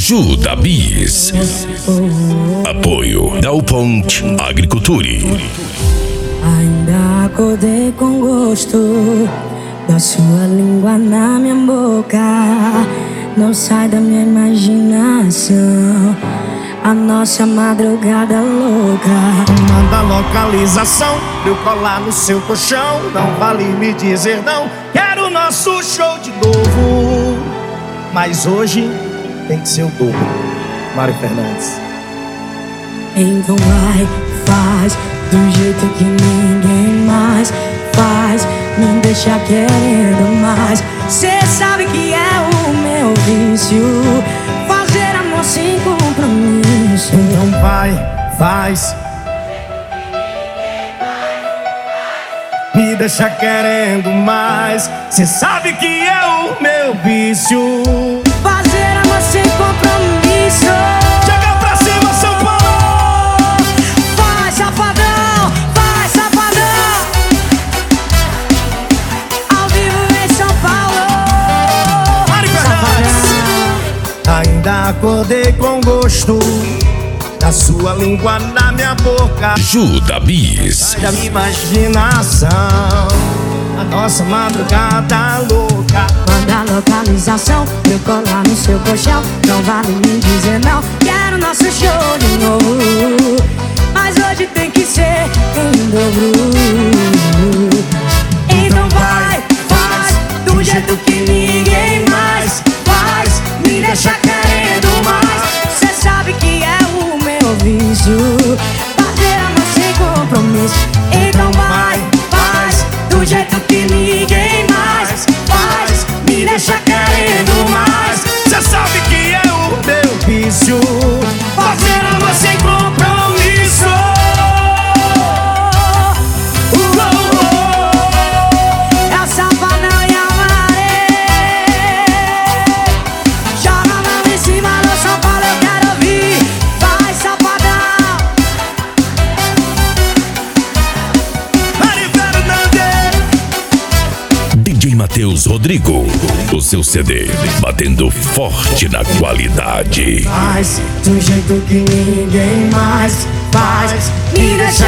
Ajuda Bis. Apoio Dal Ponte Agriculture. Ainda acordei com gosto da sua língua na minha boca. Não sai da minha imaginação a nossa madrugada louca. Manda localização pra eu colar no seu colchão. Não vale me dizer não, quero o nosso show de novo. Mas hoje tem que ser o dobro. Mário Fernandes. Então vai, faz do jeito que ninguém mais faz. Me deixa querendo mais. Cê sabe que é o meu vício, fazer amor sem compromisso. Então vai, faz. Me deixa querendo mais. Cê sabe que é o meu vício, fazer amor sem compromisso. Chega pra cima, São Paulo. Vai, safadão, vai, safadão. Ao vivo em São Paulo. Mário Fernandes. Ainda acordei com gosto da sua língua na minha boca. Ajuda Bis. Sai da minha imaginação a nossa madrugada louca. Manda localização pra eu colar no seu colchão. Não vale me dizer não, quero nosso show de novo. Mas hoje tem que ser em dobro. Então vai, faz do jeito que ninguém mais faz. Me deixa querendo mais. Cê sabe que é o meu vício, fazer amor sem compromisso. Então vai, faz do jeito que ninguém mais faz. Me deixa querendo mais. Cê sabe que é o meu vício, fazer amor sem compromisso. É o Safadão e a Maré. Joga a mão em cima do São Paulo, eu quero ouvir. Vai, Safadão. Mário Fernandes. DJ Matheus Rodrigo. O seu CD batendo forte na qualidade. Faz do jeito que ninguém mais faz. Me deixa